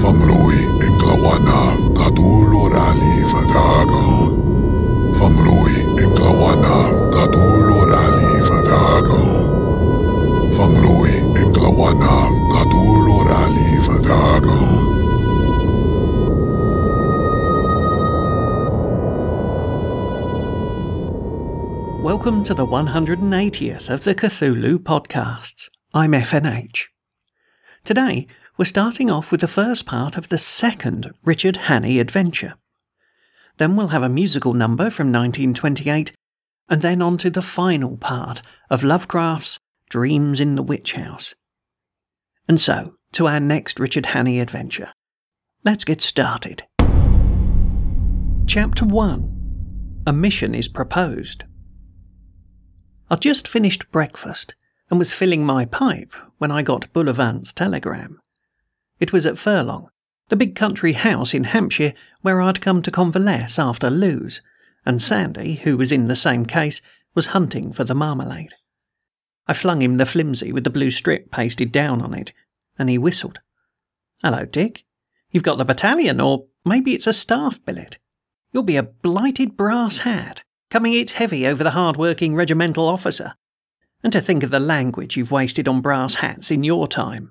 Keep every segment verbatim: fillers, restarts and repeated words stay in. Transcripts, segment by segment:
Famlui Inglawana Kadulurali Fadago. Famlui Inglawana Kadulurali Fadago. Famlui Inglawana Kadulurali Fadago. Welcome to the one hundred eightieth of the Cthulhu podcasts. I'm F N H. Today, we're starting off with the first part of the second Richard Hannay adventure. Then we'll have a musical number from nineteen twenty-eight, and then on to the final part of Lovecraft's Dreams in the Witch House. And so, to our next Richard Hannay adventure. Let's get started. Chapter one. A Mission is Proposed. I'd just finished breakfast and was filling my pipe when I got Bullivant's telegram. It was at Furlong, the big country house in Hampshire where I'd come to convalesce after Lewes, and Sandy, who was in the same case, was hunting for the marmalade. I flung him the flimsy with the blue strip pasted down on it, and he whistled. "Hello, Dick. You've got the battalion, or maybe it's a staff billet. You'll be a blighted brass hat, coming it heavy over the hard-working regimental officer. And to think of the language you've wasted on brass hats in your time."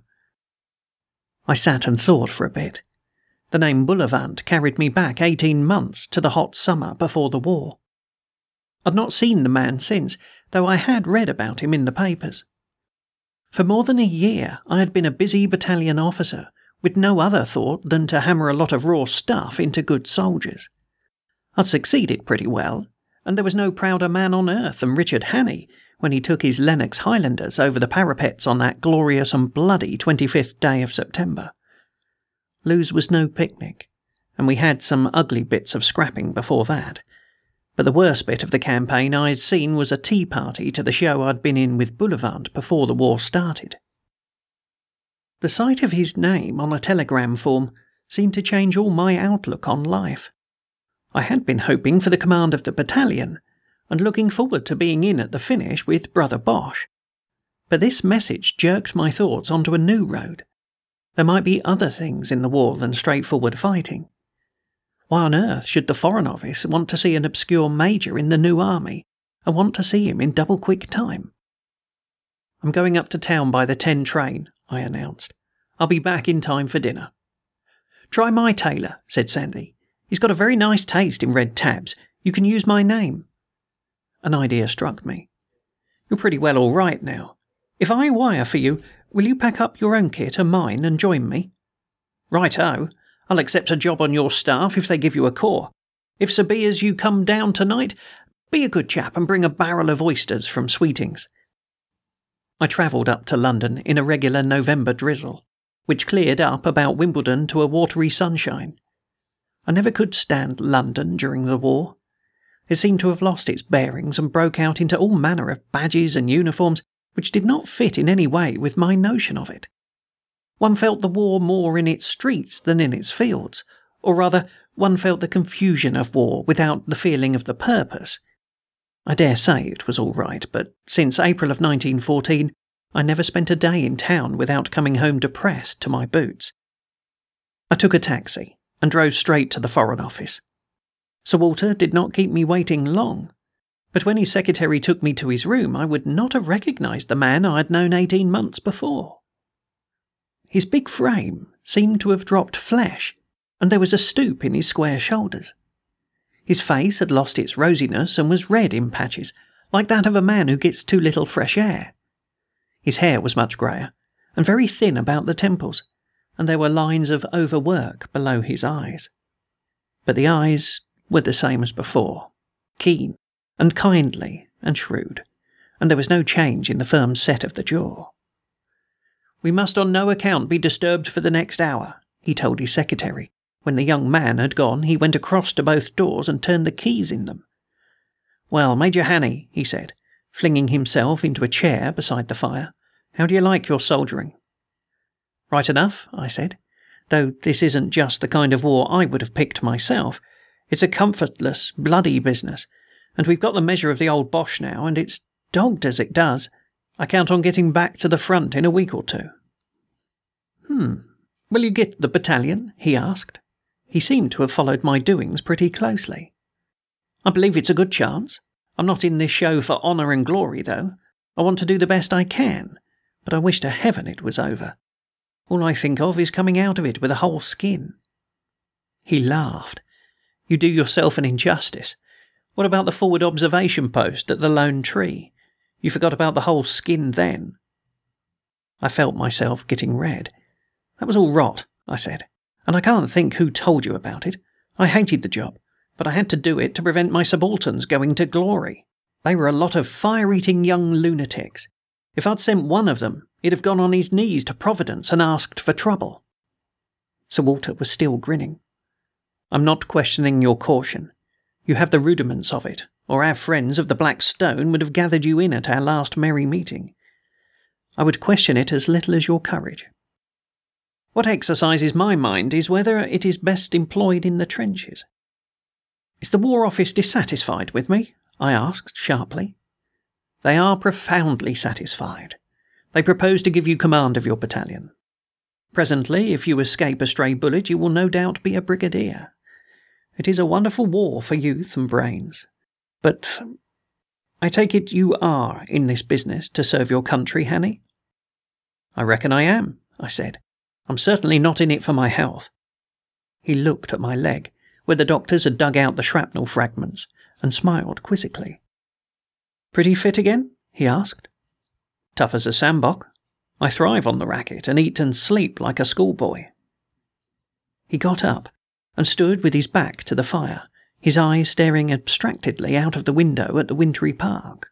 I sat and thought for a bit. The name Bullivant carried me back eighteen months to the hot summer before the war. I'd not seen the man since, though I had read about him in the papers. For more than a year I had been a busy battalion officer, with no other thought than to hammer a lot of raw stuff into good soldiers. I'd succeeded pretty well, and there was no prouder man on earth than Richard Hannay when he took his Lennox Highlanders over the parapets on that glorious and bloody twenty-fifth day of September. Lewes was no picnic, and we had some ugly bits of scrapping before that. But the worst bit of the campaign I had seen was a tea party to the show I'd been in with Bullivant before the war started. The sight of his name on a telegram form seemed to change all my outlook on life. I had been hoping for the command of the battalion, and looking forward to being in at the finish with Brother Bosch. But this message jerked my thoughts onto a new road. There might be other things in the war than straightforward fighting. Why on earth should the Foreign Office want to see an obscure major in the new army, and want to see him in double-quick time? "I'm going up to town by the ten train," I announced. "I'll be back in time for dinner." "Try my tailor," said Sandy. "He's got a very nice taste in red tabs. You can use my name." An idea struck me. "You're pretty well all right now. If I wire for you, will you pack up your own kit and mine and join me?" "Right-o. I'll accept a job on your staff if they give you a corps. If so be as you come down tonight, be a good chap and bring a barrel of oysters from Sweetings." I travelled up to London in a regular November drizzle, which cleared up about Wimbledon to a watery sunshine. I never could stand London during the war. It seemed to have lost its bearings and broke out into all manner of badges and uniforms which did not fit in any way with my notion of it. One felt the war more in its streets than in its fields, or rather, one felt the confusion of war without the feeling of the purpose. I dare say it was all right, but since April of nineteen fourteen, I never spent a day in town without coming home depressed to my boots. I took a taxi and drove straight to the Foreign Office. Sir Walter did not keep me waiting long, but when his secretary took me to his room, I would not have recognised the man I had known eighteen months before. His big frame seemed to have dropped flesh, and there was a stoop in his square shoulders. His face had lost its rosiness and was red in patches, like that of a man who gets too little fresh air. His hair was much greyer, and very thin about the temples, and there were lines of overwork below his eyes. But the eyes were the same as before, keen and kindly and shrewd, and there was no change in the firm set of the jaw. "We must on no account be disturbed for the next hour," he told his secretary. When the young man had gone, he went across to both doors and turned the keys in them. "Well, Major Hannay," he said, flinging himself into a chair beside the fire, "how do you like your soldiering?" "Right enough," I said, "though this isn't just the kind of war I would have picked myself. It's a comfortless, bloody business, and we've got the measure of the old Boche now, and it's dogged as it does. I count on getting back to the front in a week or two." Hmm, Will you get the battalion? He asked. He seemed to have followed my doings pretty closely. I believe it's a good chance. I'm not in this show for honour and glory, though. I want to do the best I can, but I wish to heaven it was over. All I think of is coming out of it with a whole skin. He laughed. You do yourself an injustice. What about the forward observation post at the Lone Tree? You forgot about the whole skin then. I felt myself getting red. That was all rot, I said, and I can't think who told you about it. I hated the job, but I had to do it to prevent my subalterns going to glory. They were a lot of fire-eating young lunatics. If I'd sent one of them, he'd have gone on his knees to Providence and asked for trouble. Sir Walter was still grinning. I'm not questioning your caution. You have the rudiments of it, or our friends of the Black Stone would have gathered you in at our last merry meeting. I would question it as little as your courage. What exercises my mind is whether it is best employed in the trenches. Is the War Office dissatisfied with me? I asked sharply. They are profoundly satisfied. They propose to give you command of your battalion. Presently, if you escape a stray bullet, you will no doubt be a brigadier. It is a wonderful war for youth and brains. But I take it you are in this business to serve your country, Hanny? I reckon I am, I said. I'm certainly not in it for my health. He looked at my leg, where the doctors had dug out the shrapnel fragments, and smiled quizzically. Pretty fit again? He asked. Tough as a sandbok. I thrive on the racket and eat and sleep like a schoolboy. He got up and stood with his back to the fire, his eyes staring abstractedly out of the window at the wintry park.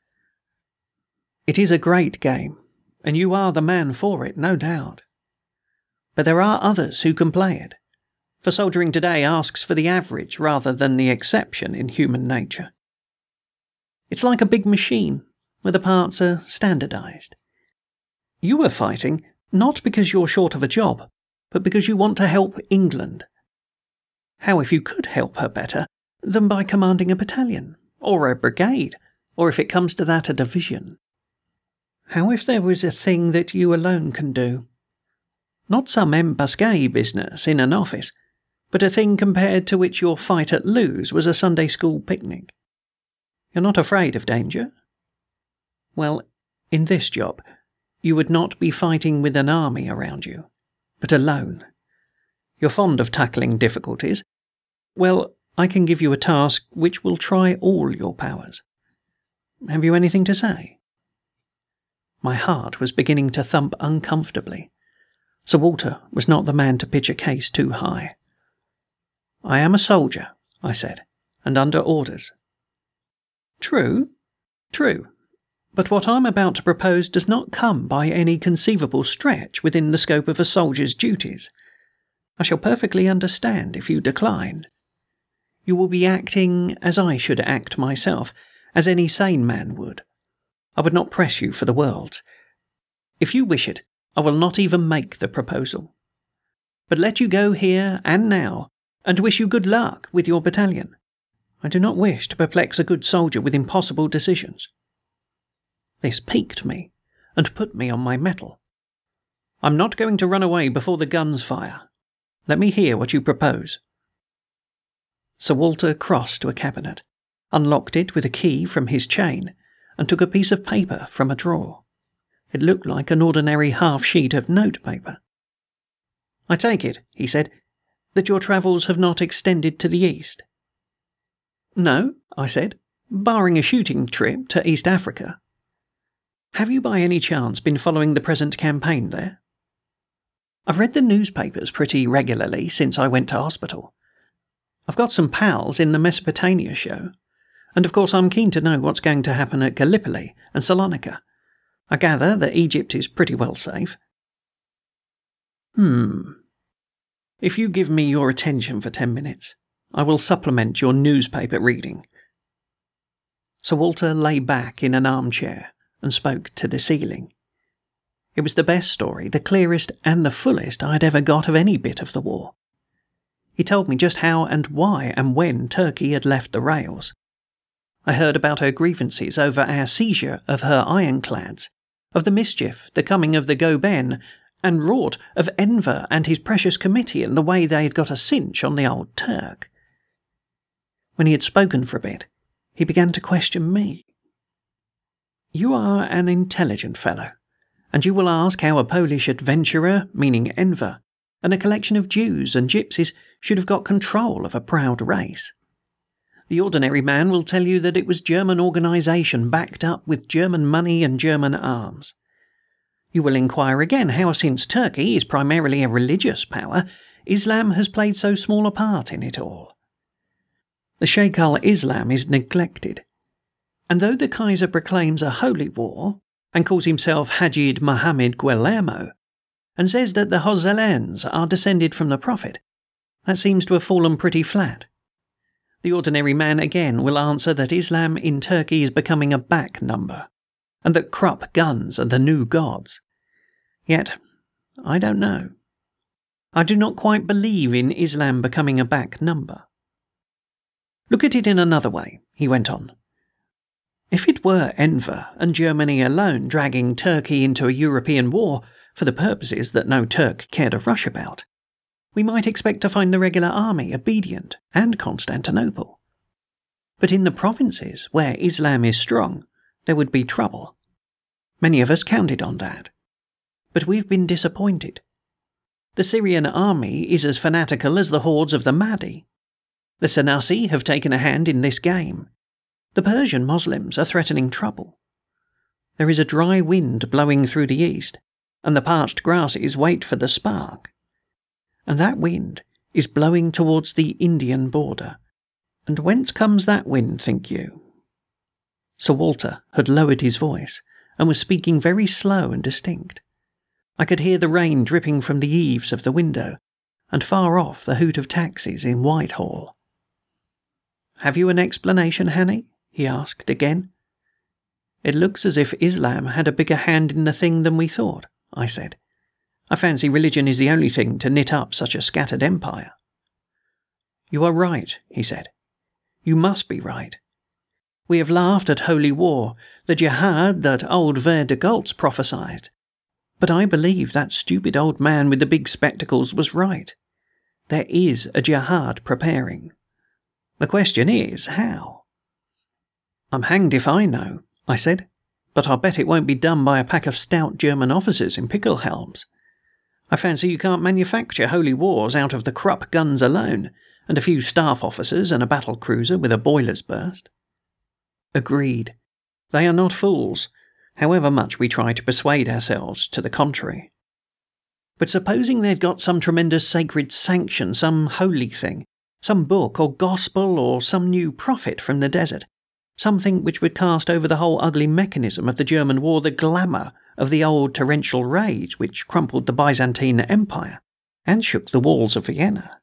It is a great game, and you are the man for it, no doubt. But there are others who can play it, for soldiering today asks for the average rather than the exception in human nature. It's like a big machine, where the parts are standardized. You are fighting not because you're short of a job, but because you want to help England. How if you could help her better than by commanding a battalion, or a brigade, or if it comes to that, a division? How if there was a thing that you alone can do? Not some embuscade business in an office, but a thing compared to which your fight at Lewes was a Sunday school picnic. You're not afraid of danger? Well, in this job, you would not be fighting with an army around you, but alone. You're fond of tackling difficulties. Well, I can give you a task which will try all your powers. Have you anything to say? My heart was beginning to thump uncomfortably. Sir Walter was not the man to pitch a case too high. I am a soldier, I said, and under orders. True, true. But what I'm about to propose does not come by any conceivable stretch within the scope of a soldier's duties. I shall perfectly understand if you decline. You will be acting as I should act myself, as any sane man would. I would not press you for the world. If you wish it, I will not even make the proposal. But let you go here and now, and wish you good luck with your battalion. I do not wish to perplex a good soldier with impossible decisions. This piqued me, and put me on my mettle. I'm not going to run away before the guns fire. Let me hear what you propose. Sir Walter crossed to a cabinet, unlocked it with a key from his chain, and took a piece of paper from a drawer. It looked like an ordinary half-sheet of notepaper. I take it, he said, that your travels have not extended to the east. No, I said, barring a shooting trip to East Africa. Have you by any chance been following the present campaign there? I've read the newspapers pretty regularly since I went to hospital. I've got some pals in the Mesopotamia show, and of course I'm keen to know what's going to happen at Gallipoli and Salonika. I gather that Egypt is pretty well safe. Hmm. If you give me your attention for ten minutes, I will supplement your newspaper reading. Sir Walter lay back in an armchair and spoke to the ceiling. It was the best story, the clearest and the fullest I had ever got of any bit of the war. He told me just how and why and when Turkey had left the rails. I heard about her grievances over our seizure of her ironclads, of the mischief, the coming of the Goben, and wrought of Enver and his precious committee and the way they had got a cinch on the old Turk. When he had spoken for a bit, he began to question me. You are an intelligent fellow, and you will ask how a Polish adventurer, meaning Enver, and a collection of Jews and gypsies should have got control of a proud race. The ordinary man will tell you that it was German organisation backed up with German money and German arms. You will inquire again how, since Turkey is primarily a religious power, Islam has played so small a part in it all. The Sheikh al-Islam is neglected, and though the Kaiser proclaims a holy war and calls himself Hajid Mohammed Guillermo, and says that the Hozelens are descended from the Prophet, that seems to have fallen pretty flat. The ordinary man again will answer that Islam in Turkey is becoming a back number, and that Krupp guns are the new gods. Yet, I don't know. I do not quite believe in Islam becoming a back number. Look at it in another way, he went on. If it were Enver and Germany alone dragging Turkey into a European war for the purposes that no Turk cared a rush about, we might expect to find the regular army obedient and Constantinople. But in the provinces where Islam is strong, there would be trouble. Many of us counted on that. But we've been disappointed. The Syrian army is as fanatical as the hordes of the Mahdi. The Senussi have taken a hand in this game. The Persian Muslims are threatening trouble. There is a dry wind blowing through the east, and the parched grasses wait for the spark. And that wind is blowing towards the Indian border. And whence comes that wind, think you? Sir Walter had lowered his voice, and was speaking very slow and distinct. I could hear the rain dripping from the eaves of the window, and far off the hoot of taxis in Whitehall. "Have you an explanation, Hanny?" he asked again. "It looks as if Islam had a bigger hand in the thing than we thought," I said. "I fancy religion is the only thing to knit up such a scattered empire." "You are right," he said. "You must be right. We have laughed at holy war, the jihad that old Vere de Goltz prophesied. But I believe that stupid old man with the big spectacles was right. There is a jihad preparing. The question is, how?" "I'm hanged if I know," I said, "but I'll bet it won't be done by a pack of stout German officers in pickle helms. I fancy you can't manufacture holy wars out of the Krupp guns alone, and a few staff officers and a battle cruiser with a boiler's burst." "Agreed. They are not fools, however much we try to persuade ourselves to the contrary. But supposing they'd got some tremendous sacred sanction, some holy thing, some book or gospel or some new prophet from the desert, something which would cast over the whole ugly mechanism of the German war the glamour of the old torrential rage which crumpled the Byzantine Empire and shook the walls of Vienna.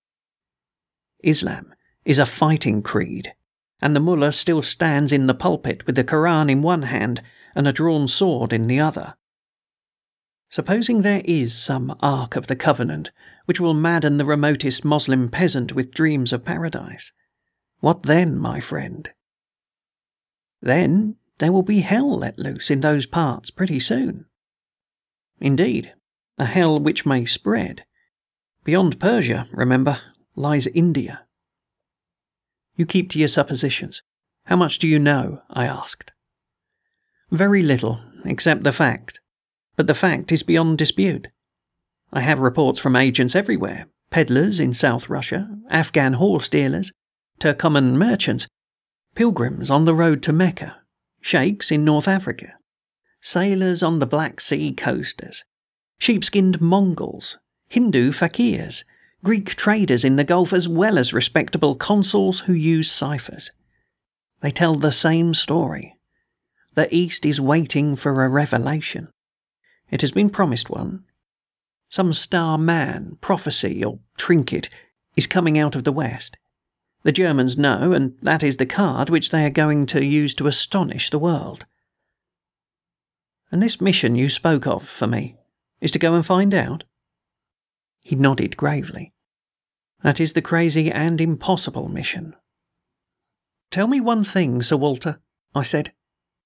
Islam is a fighting creed, and the mullah still stands in the pulpit with the Koran in one hand and a drawn sword in the other. Supposing there is some Ark of the Covenant which will madden the remotest Moslem peasant with dreams of paradise, what then, my friend? Then there will be hell let loose in those parts pretty soon. Indeed, a hell which may spread. Beyond Persia, remember, lies India. You keep to your suppositions. How much do you know? I asked. Very little, except the fact. But the fact is beyond dispute. I have reports from agents everywhere, peddlers in South Russia, Afghan horse dealers, Turcoman merchants, pilgrims on the road to Mecca, sheikhs in North Africa, sailors on the Black Sea coasters, sheep-skinned Mongols, Hindu fakirs, Greek traders in the Gulf, as well as respectable consuls who use ciphers. They tell the same story. The East is waiting for a revelation. It has been promised one. Some star man, prophecy, or trinket is coming out of the West. The Germans know, and that is the card which they are going to use to astonish the world. And this mission you spoke of for me is to go and find out? He nodded gravely. That is the crazy and impossible mission. Tell me one thing, Sir Walter, I said.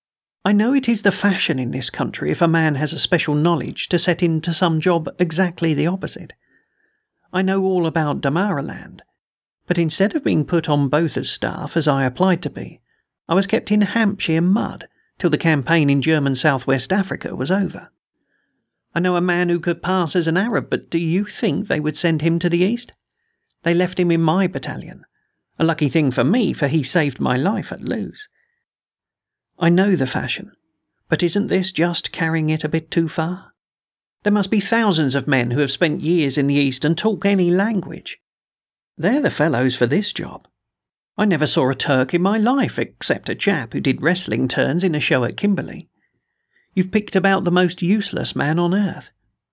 I know it is the fashion in this country, if a man has a special knowledge, to set him to some job exactly the opposite. I know all about Damaraland, but instead of being put on both as staff, as I applied to be, I was kept in Hampshire mud till the campaign in German Southwest Africa was over. I know a man who could pass as an Arab, but do you think they would send him to the east? They left him in my battalion. A lucky thing for me, for he saved my life at Lewes. I know the fashion, but isn't this just carrying it a bit too far? There must be thousands of men who have spent years in the East and talk any language. They're the fellows for this job. I never saw a Turk in my life, except a chap who did wrestling turns in a show at Kimberley. You've picked about the most useless man on earth.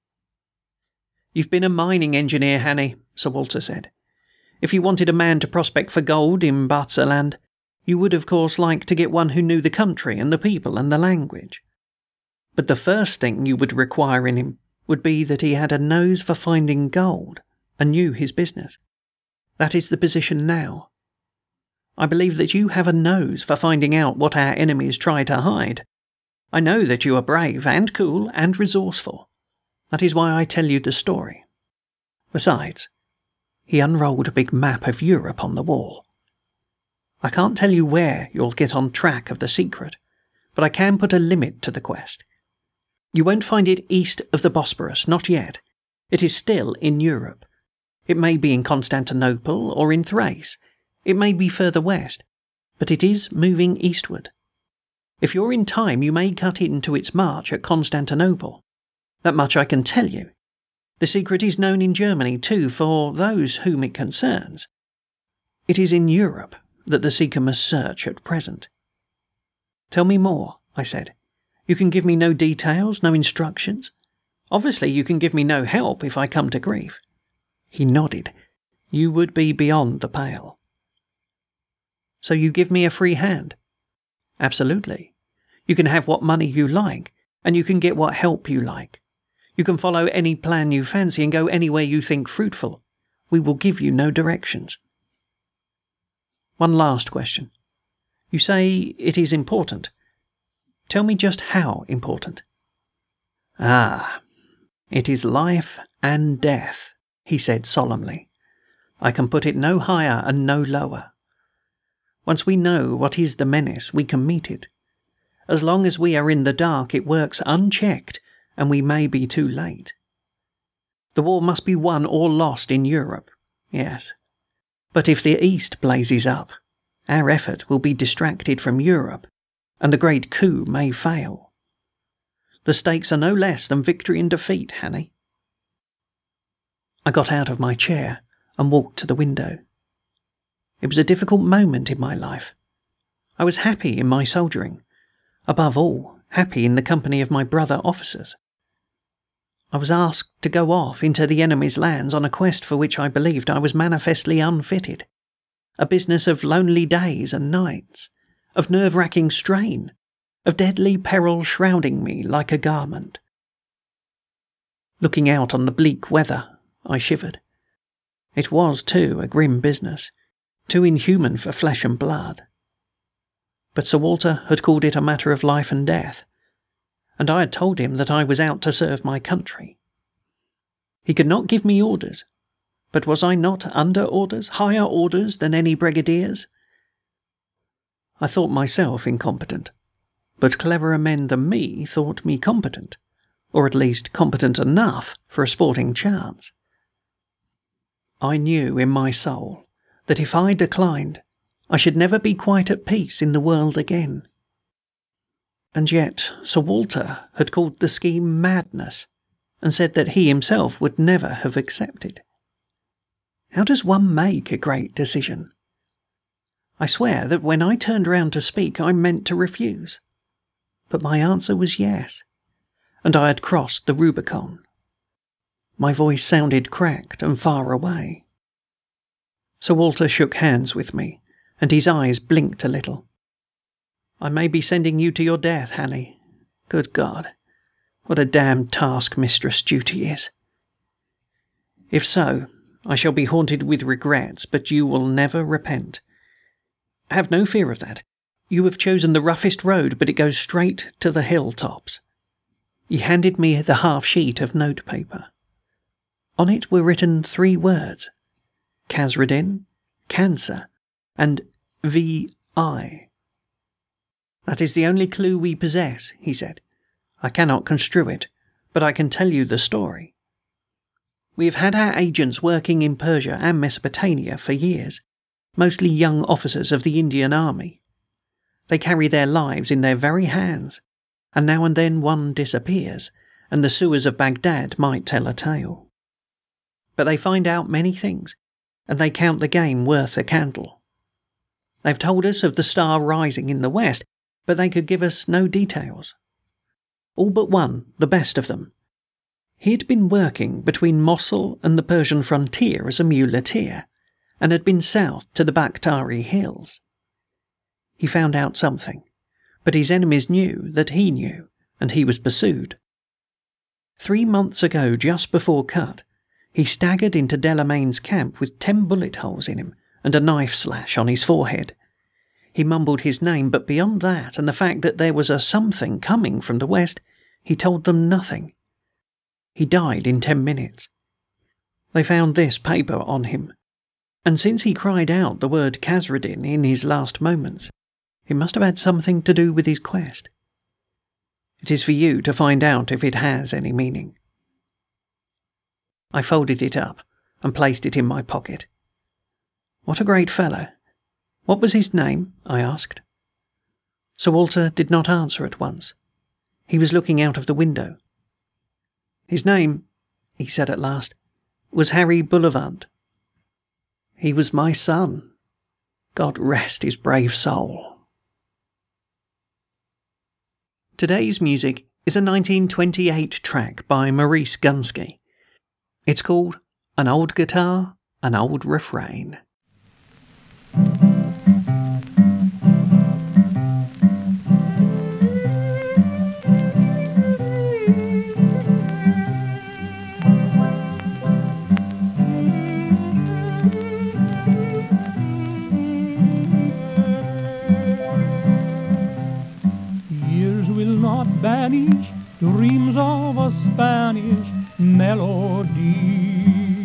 You've been a mining engineer, Hanny, Sir Walter said. If you wanted a man to prospect for gold in Bartzaland, you would of course like to get one who knew the country and the people and the language. But the first thing you would require in him would be that he had a nose for finding gold and knew his business. That is the position now. I believe that you have a nose for finding out what our enemies try to hide. I know that you are brave and cool and resourceful. That is why I tell you the story. Besides, he unrolled a big map of Europe on the wall. I can't tell you where you'll get on track of the secret, but I can put a limit to the quest. You won't find it east of the Bosporus, not yet. It is still in Europe. It may be in Constantinople or in Thrace. It may be further west, but it is moving eastward. If you're in time, you may cut into its march at Constantinople. That much I can tell you. The secret is known in Germany, too, for those whom it concerns. It is in Europe that the seeker must search at present. Tell me more, I said. You can give me no details, no instructions. Obviously you can give me no help if I come to grief. He nodded. You would be beyond the pale. So you give me a free hand? Absolutely. You can have what money you like, and you can get what help you like. You can follow any plan you fancy and go anywhere you think fruitful. We will give you no directions. One last question. You say it is important. Tell me just how important. Ah, it is life and death, he said solemnly. I can put it no higher and no lower. Once we know what is the menace, we can meet it. As long as we are in the dark, it works unchecked, and we may be too late. The war must be won or lost in Europe, yes. But if the East blazes up, our effort will be distracted from Europe, and the great coup may fail. The stakes are no less than victory and defeat, Hanny. I got out of my chair and walked to the window. It was a difficult moment in my life. I was happy in my soldiering, above all, happy in the company of my brother officers. I was asked to go off into the enemy's lands on a quest for which I believed I was manifestly unfitted, a business of lonely days and nights, of nerve-wracking strain, of deadly peril shrouding me like a garment. Looking out on the bleak weather, I shivered. It was, too, a grim business, too inhuman for flesh and blood. But Sir Walter had called it a matter of life and death, and I had told him that I was out to serve my country. He could not give me orders, but was I not under orders, higher orders than any brigadiers? I thought myself incompetent, but cleverer men than me thought me competent, or at least competent enough for a sporting chance. I knew in my soul that if I declined, I should never be quite at peace in the world again. And yet Sir Walter had called the scheme madness, and said that he himself would never have accepted. How does one make a great decision? I swear that when I turned round to speak, I meant to refuse. But my answer was yes, and I had crossed the Rubicon. My voice sounded cracked and far away. Sir Walter shook hands with me, and his eyes blinked a little. I may be sending you to your death, Hanny. Good God, what a damned task Mistress Duty is. If so, I shall be haunted with regrets, but you will never repent. Have no fear of that. You have chosen the roughest road, but it goes straight to the hilltops." He handed me the half sheet of notepaper. On it were written three words: Khazra-dîn, cancer, and V I. "That is the only clue we possess," he said. "I cannot construe it, but I can tell you the story. We have had our agents working in Persia and Mesopotamia for years, mostly young officers of the Indian Army. They carry their lives in their very hands, and now and then one disappears, and the sewers of Baghdad might tell a tale. But they find out many things, and they count the game worth a candle. They've told us of the star rising in the west, but they could give us no details. All but one, the best of them. He had been working between Mosul and the Persian frontier as a muleteer, and had been south to the Bakhtari Hills. He found out something, but his enemies knew that he knew, and he was pursued. Three months ago, just before cut, he staggered into Delamain's camp with ten bullet holes in him and a knife slash on his forehead. He mumbled his name, but beyond that and the fact that there was a something coming from the west, he told them nothing. He died in ten minutes. They found this paper on him, and since he cried out the word Khazra-dîn in his last moments, it must have had something to do with his quest. It is for you to find out if it has any meaning." I folded it up and placed it in my pocket. "What a great fellow. What was his name?" I asked. Sir Walter did not answer at once. He was looking out of the window. "His name," he said at last, "was Harry Bullivant. He was my son. God rest his brave soul." Today's music is a nineteen twenty-eight track by Maurice Gunsky. It's called An Old Guitar, An Old Refrain. Banish dreams of a Spanish melody,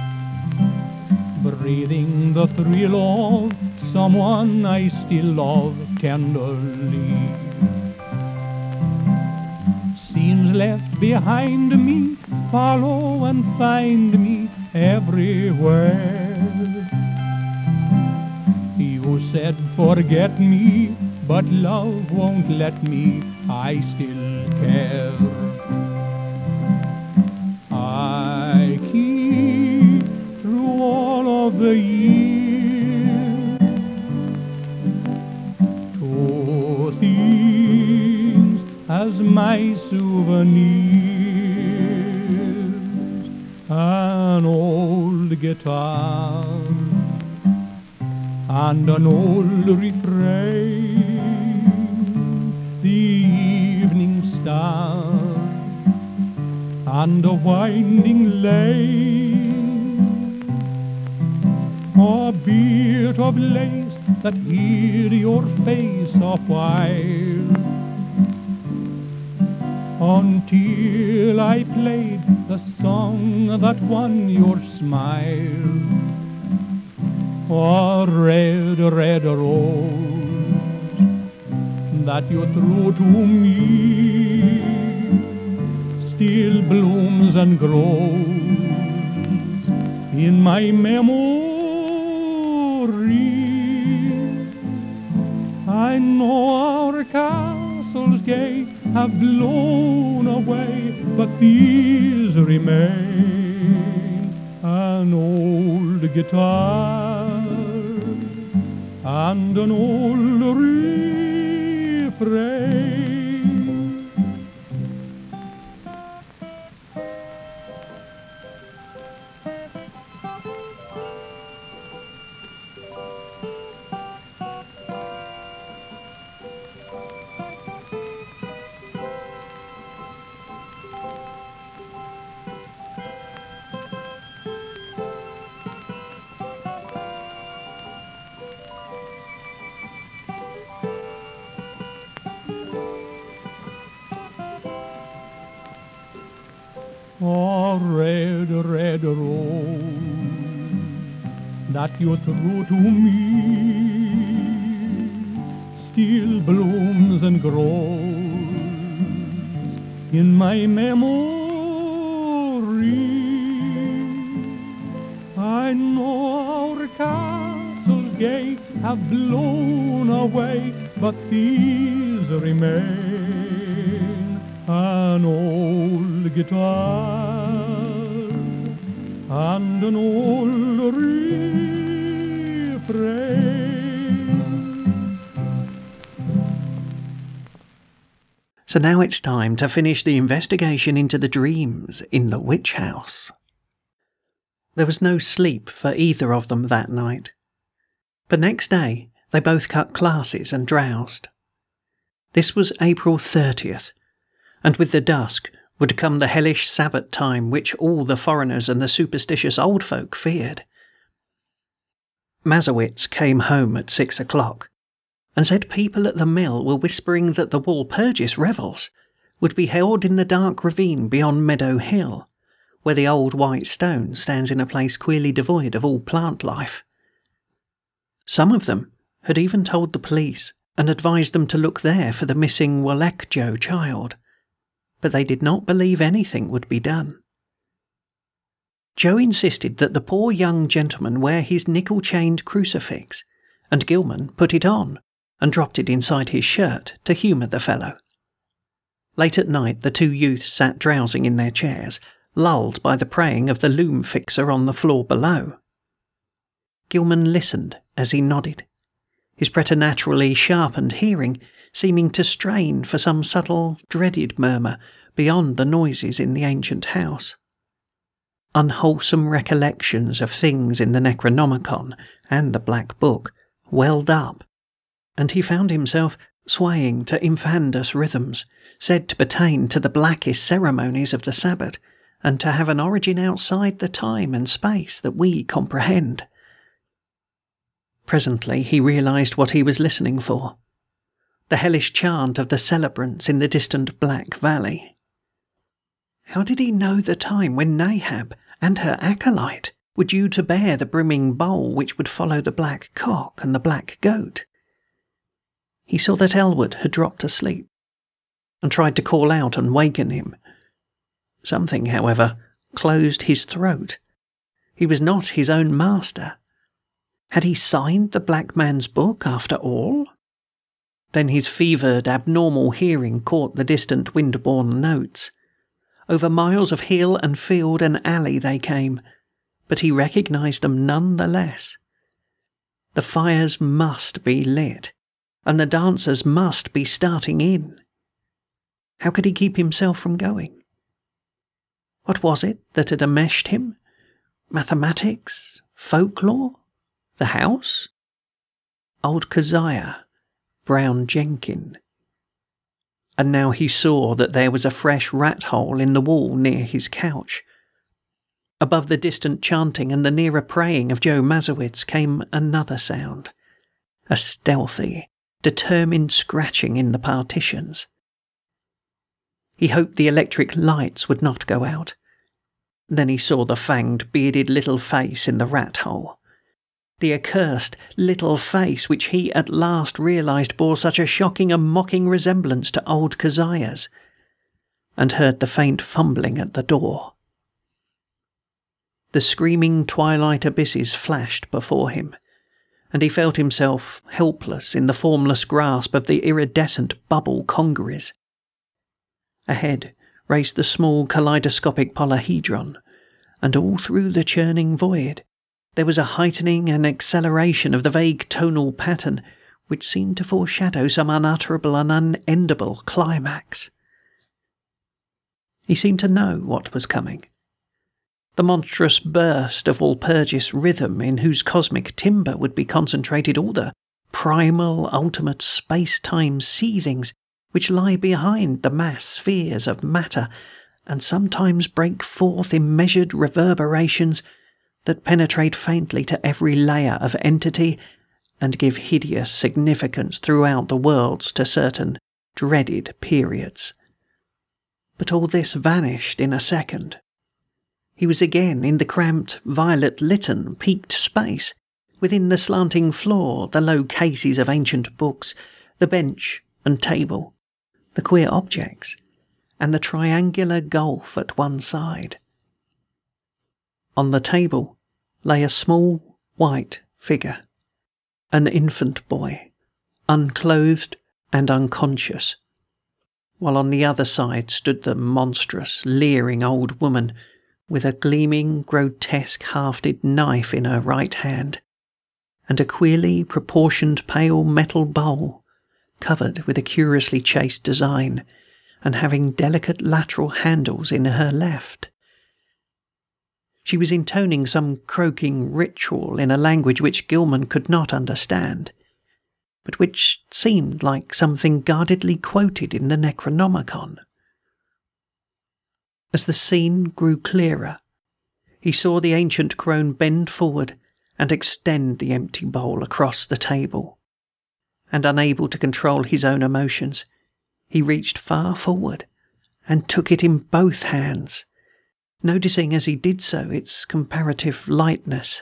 breathing the thrill of someone I still love tenderly. Scenes left behind me follow and find me everywhere. You said forget me, but love won't let me, I still care. I keep through all of the years two things as my souvenirs: an old guitar and an old refrain, the evening star and a winding lane, a bit of lace that hid your face a while, until I played the song that won your smile. A red, red rose that you threw to me still blooms and grows in my memory. I know our castles gay have blown away, but these remain: an old guitar and an old refrain. red rose that you threw to me still blooms and grows in my memory. I know our castles gay have blown away, but these remain, an old guitar and an old refrain. So now it's time to finish the investigation into the dreams in the witch house. There was no sleep for either of them that night, but next day they both cut classes and drowsed. This was April thirtieth, and with the dusk would come the hellish Sabbath time which all the foreigners and the superstitious old folk feared. Mazowitz came home at six o'clock, and said people at the mill were whispering that the Walpurgis revels would be held in the dark ravine beyond Meadow Hill, where the old white stone stands in a place queerly devoid of all plant life. Some of them had even told the police and advised them to look there for the missing Walekjo child, but they did not believe anything would be done. Joe insisted that the poor young gentleman wear his nickel-chained crucifix, and Gilman put it on and dropped it inside his shirt to humour the fellow. Late at night the two youths sat drowsing in their chairs, lulled by the praying of the loom fixer on the floor below. Gilman listened as he nodded, his preternaturally sharpened hearing seeming to strain for some subtle, dreaded murmur beyond the noises in the ancient house. Unwholesome recollections of things in the Necronomicon and the Black Book welled up, and he found himself swaying to infandus rhythms said to pertain to the blackest ceremonies of the Sabbath and to have an origin outside the time and space that we comprehend. Presently he realized what he was listening for. The hellish chant of the celebrants in the distant Black Valley. How did he know the time when Nahab and her acolyte were due to bear the brimming bowl which would follow the black cock and the black goat? He saw that Elwood had dropped asleep, and tried to call out and waken him. Something, however, closed his throat. He was not his own master. Had he signed the black man's book after all? Then his fevered, abnormal hearing caught the distant wind-borne notes. Over miles of hill and field and alley they came, but he recognized them none the less. The fires must be lit, and the dancers must be starting in. How could he keep himself from going? What was it that had enmeshed him? Mathematics? Folklore? The house? Old Keziah? Brown Jenkin? And now he saw that there was a fresh rat-hole in the wall near his couch. Above the distant chanting and the nearer praying of Joe Mazowitz came another sound, a stealthy, determined scratching in the partitions. He hoped the electric lights would not go out. Then he saw the fanged, bearded little face in the rat-hole. The accursed little face which he at last realized bore such a shocking and mocking resemblance to old Keziah's, and heard the faint fumbling at the door. The screaming twilight abysses flashed before him, and he felt himself helpless in the formless grasp of the iridescent bubble congeries. Ahead raced the small kaleidoscopic polyhedron, and all through the churning void there was a heightening and acceleration of the vague tonal pattern which seemed to foreshadow some unutterable and unendable climax. He seemed to know what was coming. The monstrous burst of Walpurgis rhythm in whose cosmic timbre would be concentrated all the primal, ultimate space-time seethings which lie behind the mass spheres of matter and sometimes break forth in measured reverberations that penetrate faintly to every layer of entity and give hideous significance throughout the worlds to certain dreaded periods. But all this vanished in a second. He was again in the cramped, violet-litten, peaked space, within the slanting floor, the low cases of ancient books, the bench and table, the queer objects, and the triangular gulf at one side. On the table lay a small, white figure, an infant boy, unclothed and unconscious, while on the other side stood the monstrous, leering old woman with a gleaming, grotesque hafted knife in her right hand, and a queerly proportioned pale metal bowl, covered with a curiously chased design, and having delicate lateral handles in her left. She was intoning some croaking ritual in a language which Gilman could not understand, but which seemed like something guardedly quoted in the Necronomicon. As the scene grew clearer, he saw the ancient crone bend forward and extend the empty bowl across the table, and unable to control his own emotions, he reached far forward and took it in both hands, noticing as he did so its comparative lightness.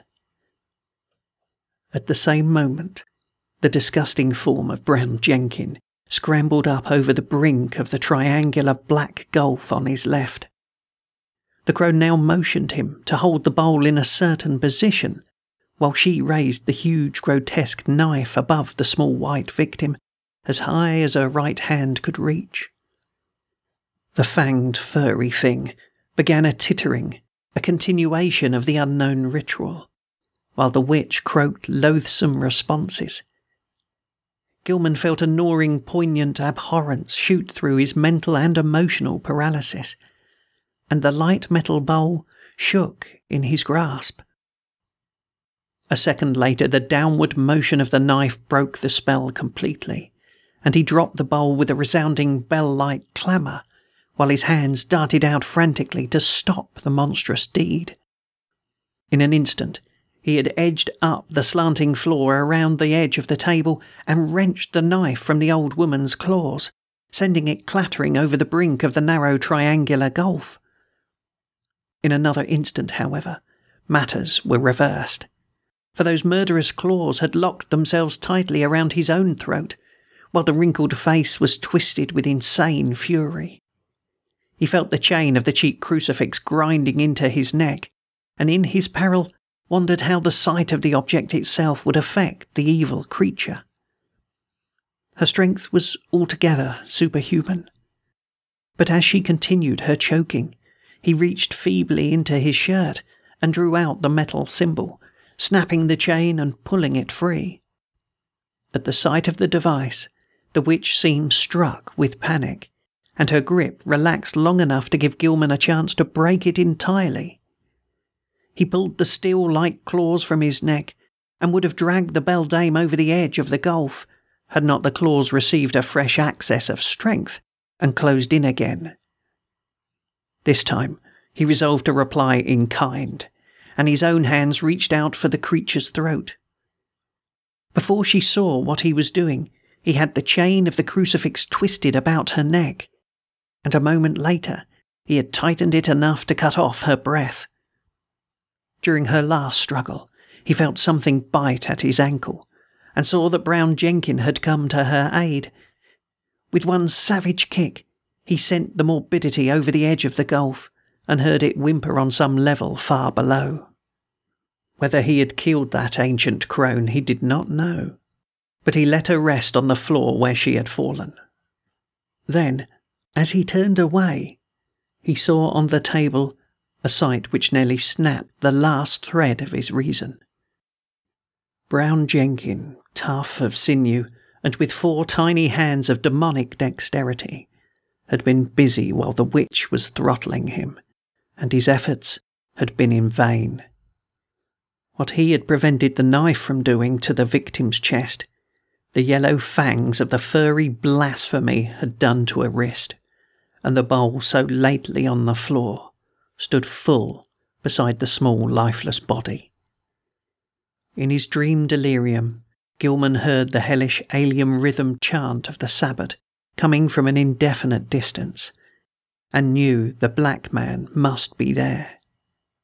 At the same moment, the disgusting form of Brown Jenkin scrambled up over the brink of the triangular black gulf on his left. The crone now motioned him to hold the bowl in a certain position, while she raised the huge grotesque knife above the small white victim, as high as her right hand could reach. The fanged, furry thing began a tittering, a continuation of the unknown ritual, while the witch croaked loathsome responses. Gilman felt a gnawing, poignant abhorrence shoot through his mental and emotional paralysis, and the light metal bowl shook in his grasp. A second later, the downward motion of the knife broke the spell completely, and he dropped the bowl with a resounding bell-like clamour, while his hands darted out frantically to stop the monstrous deed. In an instant, he had edged up the slanting floor around the edge of the table and wrenched the knife from the old woman's claws, sending it clattering over the brink of the narrow triangular gulf. In another instant, however, matters were reversed, for those murderous claws had locked themselves tightly around his own throat, while the wrinkled face was twisted with insane fury. He felt the chain of the cheap crucifix grinding into his neck, and in his peril wondered how the sight of the object itself would affect the evil creature. Her strength was altogether superhuman, but as she continued her choking, he reached feebly into his shirt and drew out the metal symbol, snapping the chain and pulling it free. At the sight of the device, the witch seemed struck with panic, and her grip relaxed long enough to give Gilman a chance to break it entirely. He pulled the steel-like claws from his neck and would have dragged the beldame over the edge of the gulf, had not the claws received a fresh access of strength and closed in again. This time he resolved to reply in kind, and his own hands reached out for the creature's throat. Before she saw what he was doing, he had the chain of the crucifix twisted about her neck, and a moment later he had tightened it enough to cut off her breath. During her last struggle, he felt something bite at his ankle, and saw that Brown Jenkin had come to her aid. With one savage kick, he sent the morbidity over the edge of the gulf, and heard it whimper on some level far below. Whether he had killed that ancient crone he did not know, but he let her rest on the floor where she had fallen. Then, as he turned away, he saw on the table a sight which nearly snapped the last thread of his reason. Brown Jenkin, tough of sinew, and with four tiny hands of demonic dexterity, had been busy while the witch was throttling him, and his efforts had been in vain. What he had prevented the knife from doing to the victim's chest, the yellow fangs of the furry blasphemy had done to her wrist, and the bowl so lately on the floor stood full beside the small lifeless body. In his dream delirium, Gilman heard the hellish alien rhythm chant of the Sabbat coming from an indefinite distance, and knew the black man must be there.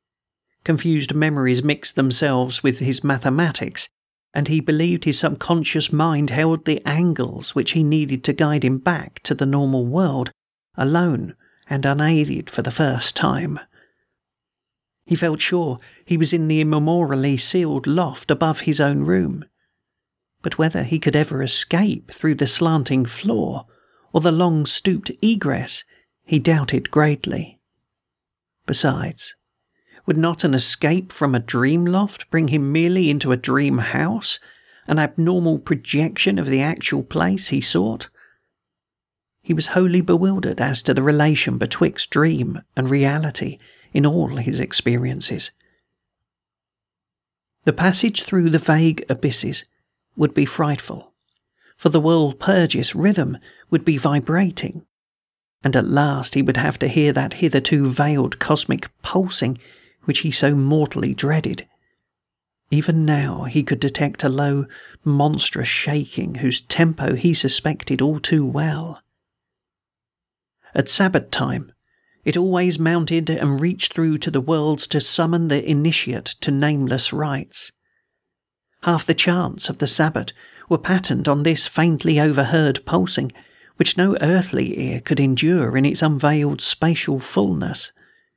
Confused memories mixed themselves with his mathematics, and he believed his subconscious mind held the angles which he needed to guide him back to the normal world, alone and unaided for the first time. He felt sure he was in the immemorially sealed loft above his own room, but whether he could ever escape through the slanting floor or the long stooped egress, he doubted greatly. Besides, would not an escape from a dream loft bring him merely into a dream house, an abnormal projection of the actual place he sought? He was wholly bewildered as to the relation betwixt dream and reality in all his experiences. The passage through the vague abysses would be frightful, for the Walpurgis rhythm would be vibrating, and at last he would have to hear that hitherto veiled cosmic pulsing which he so mortally dreaded. Even now he could detect a low, monstrous shaking whose tempo he suspected all too well. At Sabbat time, it always mounted and reached through to the worlds to summon the initiate to nameless rites. Half the chants of the Sabbat were patterned on this faintly overheard pulsing, which no earthly ear could endure in its unveiled spatial fullness.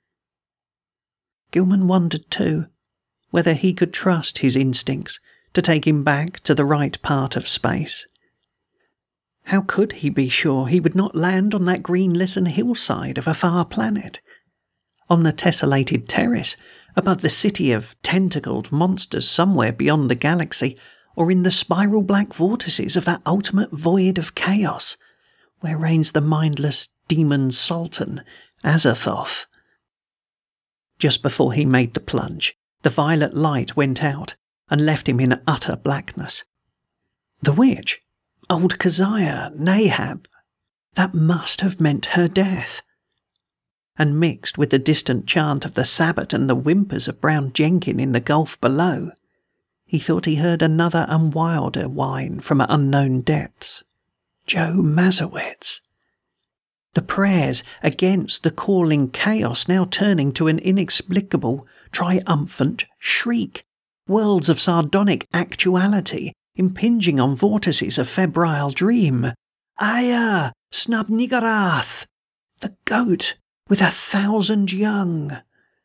Gilman wondered, too, whether he could trust his instincts to take him back to the right part of space. How could he be sure he would not land on that green-litten hillside of a far planet, on the tessellated terrace above the city of tentacled monsters somewhere beyond the galaxy, or in the spiral black vortices of that ultimate void of chaos, where reigns the mindless demon sultan, Azathoth? Just before he made the plunge, the violet light went out and left him in utter blackness. The witch, old Keziah, Nahab, that must have meant her death. And mixed with the distant chant of the Sabbat and the whimpers of Brown Jenkin in the gulf below, he thought he heard another and wilder whine from unknown depths. Joe Mazowitz. The prayers against the calling chaos now turning to an inexplicable, triumphant shriek, worlds of sardonic actuality impinging on vortices of febrile dream. Aya, Snub-Niggurath, the goat with a thousand young.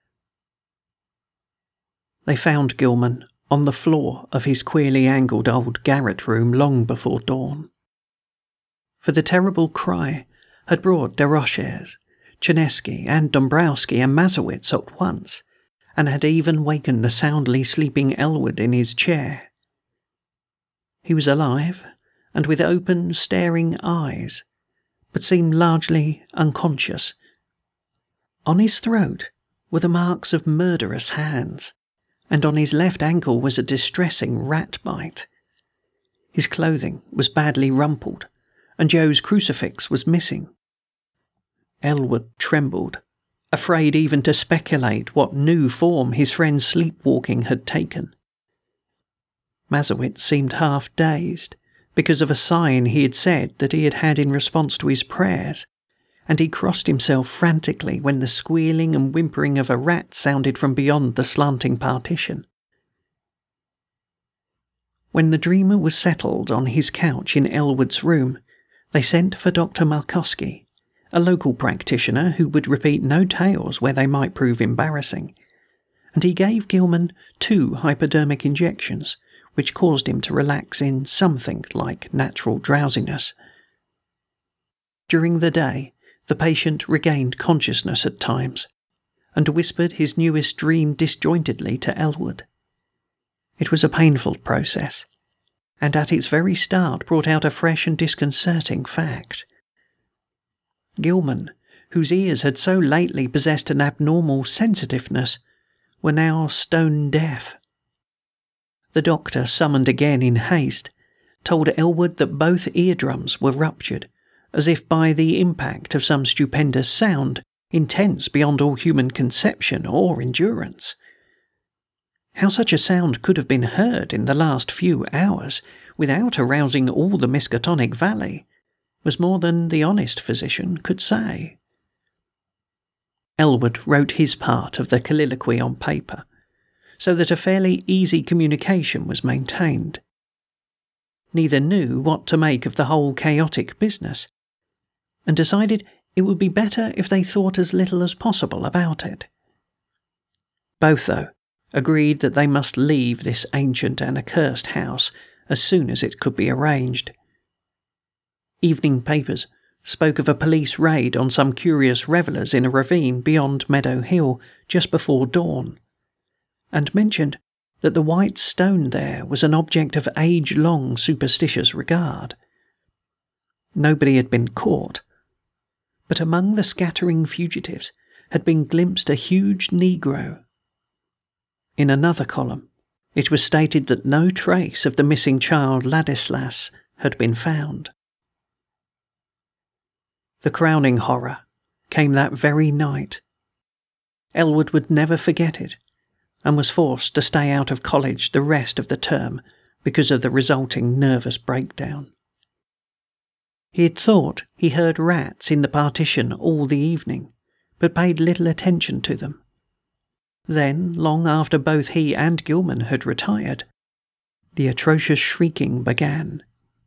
They found Gilman on the floor of his queerly angled old garret room long before dawn. For the terrible cry had brought Desrochers, Chinesky and Dombrowski and Mazowitz at once, and had even wakened the soundly sleeping Elwood in his chair. He was alive, and with open, staring eyes, but seemed largely unconscious. On his throat were the marks of murderous hands, and on his left ankle was a distressing rat bite. His clothing was badly rumpled, and Joe's crucifix was missing. Elwood trembled, afraid even to speculate what new form his friend's sleepwalking had taken. Mazowitz seemed half dazed because of a sign he had said that he had had in response to his prayers, and he crossed himself frantically when the squealing and whimpering of a rat sounded from beyond the slanting partition. When the dreamer was settled on his couch in Elwood's room, they sent for Doctor Malkowski, a local practitioner who would repeat no tales where they might prove embarrassing, and he gave Gilman two hypodermic injections, which caused him to relax in something like natural drowsiness. During the day, the patient regained consciousness at times, and whispered his newest dream disjointedly to Elwood. It was a painful process, and at its very start brought out a fresh and disconcerting fact. Gilman, whose ears had so lately possessed an abnormal sensitiveness, were now stone deaf. The doctor, summoned again in haste, told Elwood that both eardrums were ruptured, as if by the impact of some stupendous sound, intense beyond all human conception or endurance. How such a sound could have been heard in the last few hours without arousing all the Miskatonic Valley was more than the honest physician could say. Elwood wrote his part of the colloquy on paper, so that a fairly easy communication was maintained. Neither knew what to make of the whole chaotic business, and decided it would be better if they thought as little as possible about it. Both, though, agreed that they must leave this ancient and accursed house as soon as it could be arranged. Evening papers spoke of a police raid on some curious revellers in a ravine beyond Meadow Hill just before dawn, and mentioned that the white stone there was an object of age-long superstitious regard. Nobody had been caught, but among the scattering fugitives had been glimpsed a huge negro. In another column, it was stated that no trace of the missing child Ladislas had been found. The crowning horror came that very night. Elwood would never forget it, and was forced to stay out of college the rest of the term because of the resulting nervous breakdown. He had thought he heard rats in the partition all the evening, but paid little attention to them. Then, long after both he and Gilman had retired, the atrocious shrieking began.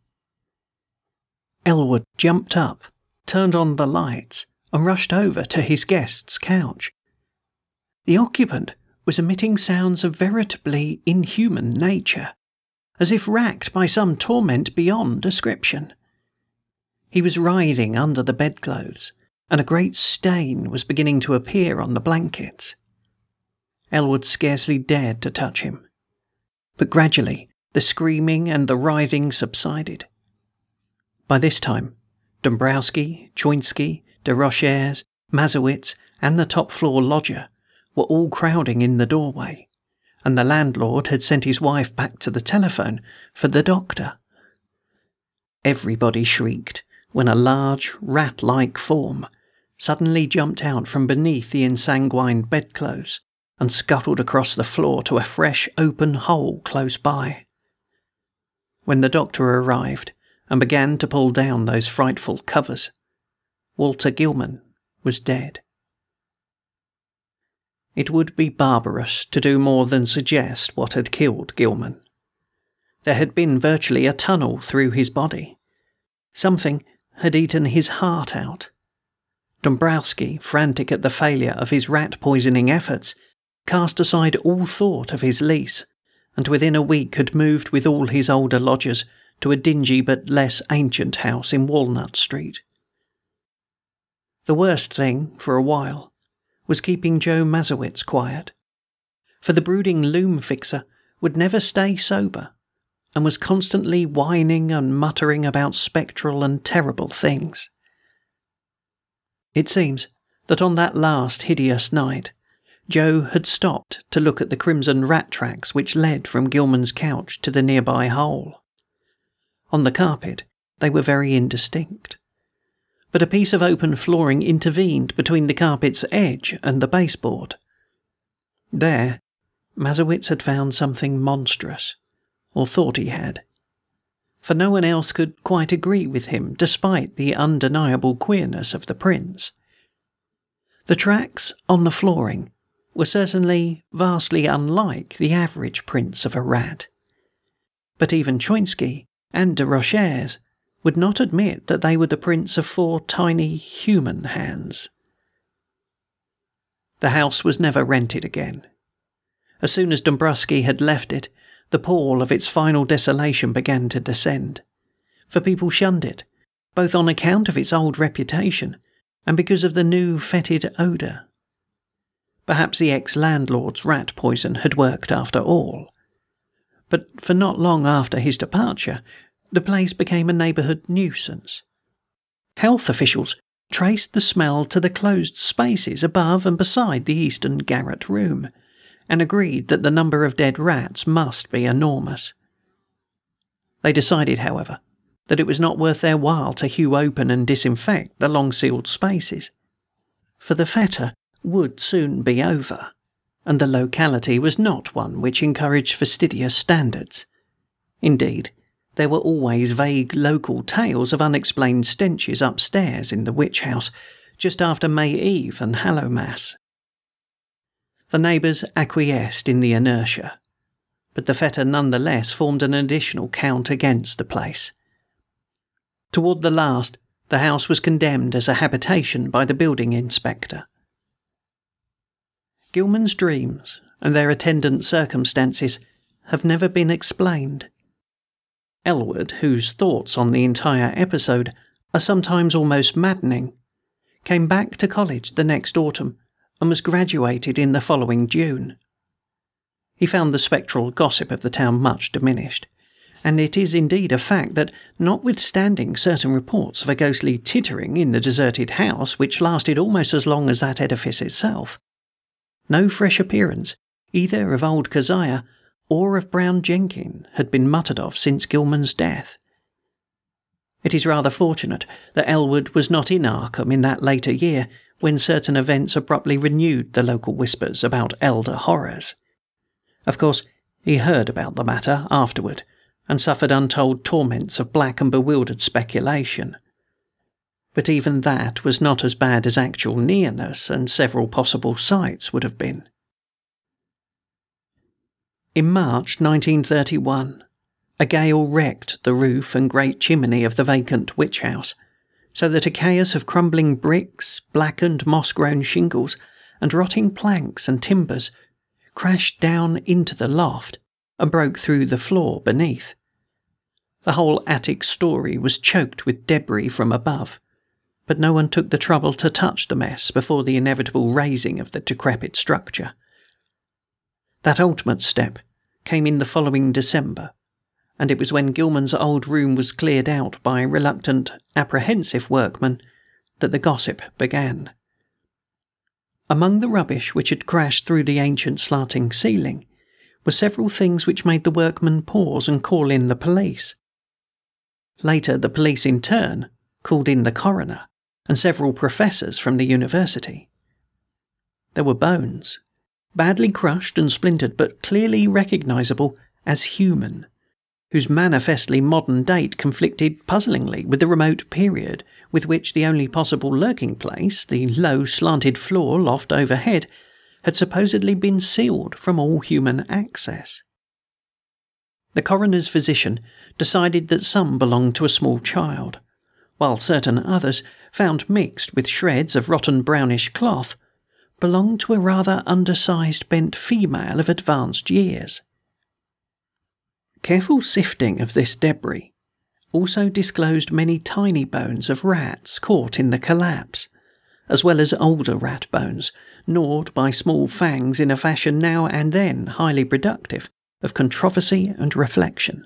Elwood jumped up, turned on the lights, and rushed over to his guest's couch. The occupant was emitting sounds of veritably inhuman nature, as if racked by some torment beyond description. He was writhing under the bedclothes, and a great stain was beginning to appear on the blankets. Elwood scarcely dared to touch him, but gradually the screaming and the writhing subsided. By this time, Dombrowski, Choinsky, de Rochers, Mazowitz, and the top-floor lodger were all crowding in the doorway, and the landlord had sent his wife back to the telephone for the doctor. Everybody shrieked when a large, rat-like form suddenly jumped out from beneath the ensanguined bedclothes and scuttled across the floor to a fresh open hole close by. When the doctor arrived and began to pull down those frightful covers, Walter Gilman was dead. It would be barbarous to do more than suggest what had killed Gilman. There had been virtually a tunnel through his body. Something had eaten his heart out. Dombrowski, frantic at the failure of his rat-poisoning efforts, cast aside all thought of his lease, and within a week had moved with all his older lodgers to a dingy but less ancient house in Walnut Street. The worst thing, for a while, was keeping Joe Mazowitz quiet, for the brooding loom-fixer would never stay sober, and was constantly whining and muttering about spectral and terrible things. It seems that on that last hideous night, Joe had stopped to look at the crimson rat tracks which led from Gilman's couch to the nearby hole. On the carpet, they were very indistinct, but a piece of open flooring intervened between the carpet's edge and the baseboard. There, Mazowitz had found something monstrous, or thought he had, for no one else could quite agree with him despite the undeniable queerness of the prints. The tracks on the flooring were certainly vastly unlike the average prints of a rat, but even Choinsky and de Rochers would not admit that they were the prints of four tiny human hands. The house was never rented again. As soon as Dombrowski had left it, the pall of its final desolation began to descend, for people shunned it, both on account of its old reputation and because of the new fetid odour. Perhaps the ex-landlord's rat poison had worked after all, but for not long after his departure, the place became a neighbourhood nuisance. Health officials traced the smell to the closed spaces above and beside the eastern garret room, and agreed that the number of dead rats must be enormous. They decided, however, that it was not worth their while to hew open and disinfect the long-sealed spaces, for the fetor would soon be over, and the locality was not one which encouraged fastidious standards. Indeed, there were always vague local tales of unexplained stenches upstairs in the witch house, just after May Eve and Hallowmass. The neighbours acquiesced in the inertia, but the fetter nonetheless formed an additional count against the place. Toward the last, the house was condemned as a habitation by the building inspector. Gilman's dreams and their attendant circumstances have never been explained. Elwood, whose thoughts on the entire episode are sometimes almost maddening, came back to college the next autumn and was graduated in the following June. He found the spectral gossip of the town much diminished, and it is indeed a fact that, notwithstanding certain reports of a ghostly tittering in the deserted house which lasted almost as long as that edifice itself, no fresh appearance, either of old Keziah or of Brown Jenkin, had been muttered of since Gilman's death. It is rather fortunate that Elwood was not in Arkham in that later year when certain events abruptly renewed the local whispers about elder horrors. Of course, he heard about the matter afterward, and suffered untold torments of black and bewildered speculation. But even that was not as bad as actual nearness and several possible sights would have been. In March nineteen thirty-one, a gale wrecked the roof and great chimney of the vacant witch house, so that a chaos of crumbling bricks, blackened moss-grown shingles, and rotting planks and timbers crashed down into the loft and broke through the floor beneath. The whole attic story was choked with debris from above, but no one took the trouble to touch the mess before the inevitable razing of the decrepit structure. That ultimate step came in the following December, and it was when Gilman's old room was cleared out by reluctant, apprehensive workmen that the gossip began. Among the rubbish which had crashed through the ancient slanting ceiling were several things which made the workmen pause and call in the police. Later, the police in turn called in the coroner and several professors from the university. There were bones, badly crushed and splintered but clearly recognisable as human, whose manifestly modern date conflicted puzzlingly with the remote period with which the only possible lurking place, the low slanted floor loft overhead, had supposedly been sealed from all human access. The coroner's physician decided that some belonged to a small child, while certain others, found mixed with shreds of rotten brownish cloth, belonged to a rather undersized bent female of advanced years. Careful sifting of this debris also disclosed many tiny bones of rats caught in the collapse, as well as older rat bones, gnawed by small fangs in a fashion now and then highly productive of controversy and reflection.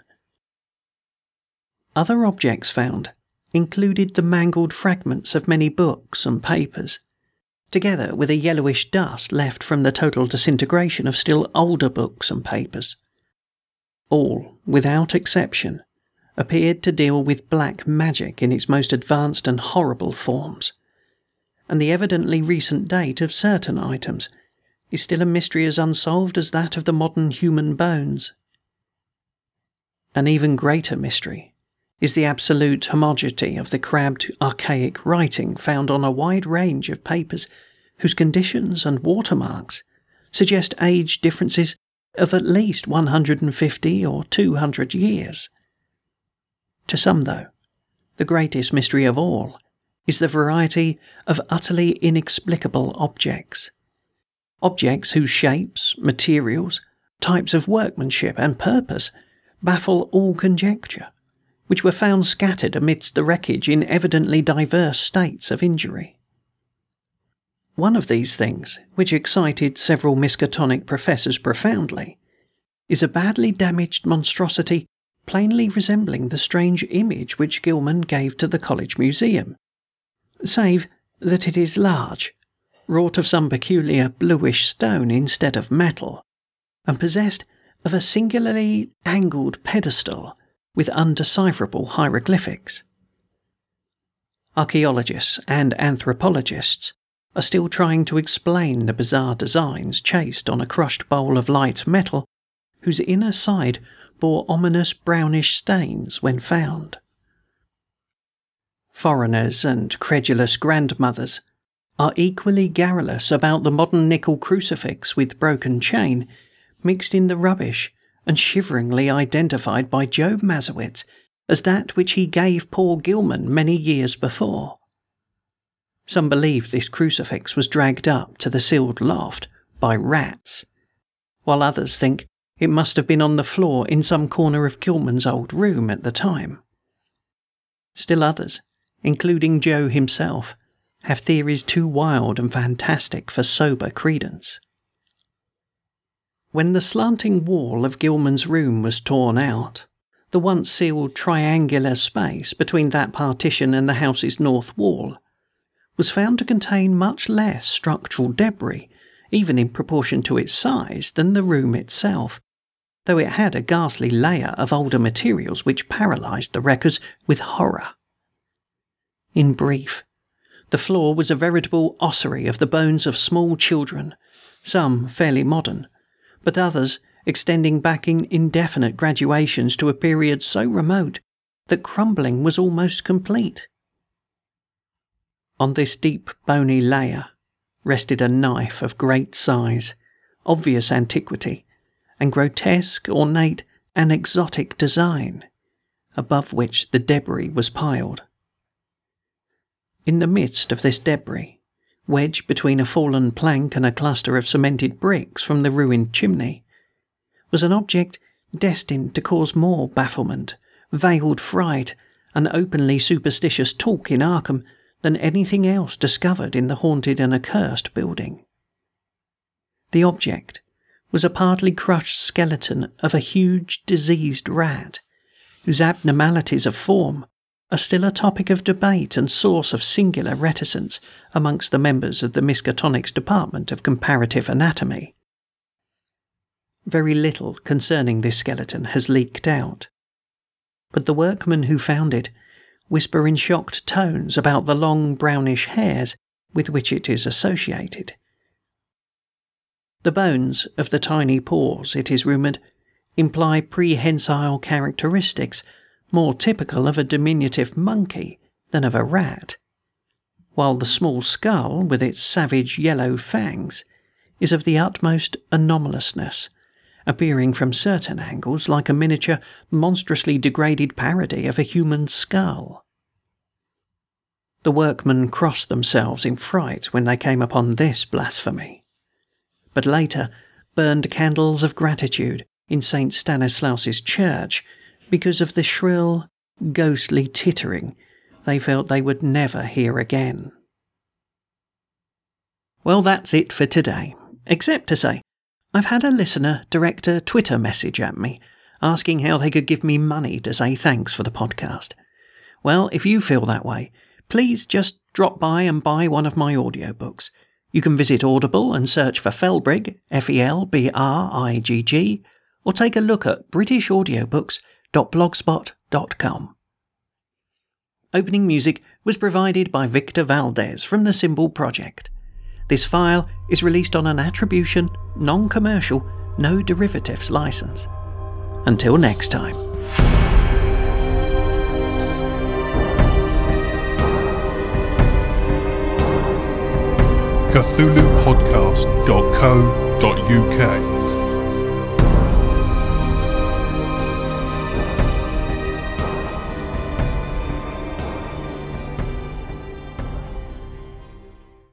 Other objects found included the mangled fragments of many books and papers, together with a yellowish dust left from the total disintegration of still older books and papers. All, without exception, appeared to deal with black magic in its most advanced and horrible forms, and the evidently recent date of certain items is still a mystery as unsolved as that of the modern human bones. An even greater mystery is the absolute homogeneity of the crabbed, archaic writing found on a wide range of papers whose conditions and watermarks suggest age differences of at least one hundred fifty or two hundred years. To some, though, the greatest mystery of all is the variety of utterly inexplicable objects. Objects whose shapes, materials, types of workmanship and purpose baffle all conjecture, which were found scattered amidst the wreckage in evidently diverse states of injury. One of these things, which excited several Miskatonic professors profoundly, is a badly damaged monstrosity plainly resembling the strange image which Gilman gave to the college museum, save that it is large, wrought of some peculiar bluish stone instead of metal, and possessed of a singularly angled pedestal with undecipherable hieroglyphics. Archaeologists and anthropologists are still trying to explain the bizarre designs chased on a crushed bowl of light metal whose inner side bore ominous brownish stains when found. Foreigners and credulous grandmothers are equally garrulous about the modern nickel crucifix with broken chain, mixed in the rubbish and shiveringly identified by Job Mazowitz as that which he gave Paul Gilman many years before. Some believe this crucifix was dragged up to the sealed loft by rats, while others think it must have been on the floor in some corner of Gilman's old room at the time. Still others, including Joe himself, have theories too wild and fantastic for sober credence. When the slanting wall of Gilman's room was torn out, the once sealed triangular space between that partition and the house's north wall was found to contain much less structural debris, even in proportion to its size, than the room itself, though it had a ghastly layer of older materials which paralysed the wreckers with horror. In brief, the floor was a veritable ossuary of the bones of small children, some fairly modern, but others extending back in indefinite graduations to a period so remote that crumbling was almost complete. On this deep bony layer rested a knife of great size, obvious antiquity, and grotesque, ornate, and exotic design, above which the debris was piled. In the midst of this debris, wedged between a fallen plank and a cluster of cemented bricks from the ruined chimney, was an object destined to cause more bafflement, veiled fright, and openly superstitious talk in Arkham than anything else discovered in the haunted and accursed building. The object was a partly crushed skeleton of a huge diseased rat, whose abnormalities of form are still a topic of debate and source of singular reticence amongst the members of the Miskatonics Department of Comparative Anatomy. Very little concerning this skeleton has leaked out, but the workmen who found it whisper in shocked tones about the long brownish hairs with which it is associated. The bones of the tiny paws, it is rumoured, imply prehensile characteristics more typical of a diminutive monkey than of a rat, while the small skull, with its savage yellow fangs, is of the utmost anomalousness, appearing from certain angles like a miniature, monstrously degraded parody of a human skull. The workmen crossed themselves in fright when they came upon this blasphemy, but later burned candles of gratitude in Saint Stanislaus's church because of the shrill, ghostly tittering they felt they would never hear again. Well, that's it for today, except to say I've had a listener direct a Twitter message at me asking how they could give me money to say thanks for the podcast. Well, if you feel that way, please just drop by and buy one of my audiobooks. You can visit Audible and search for Felbrigg, F E L B R I G G, or take a look at british audiobooks dot blogspot dot com. Opening music was provided by Victor Valdez from the Symbol Project. This file is released on an attribution, non-commercial, no derivatives license. Until next time. Cthulhu Podcast dot co dot U K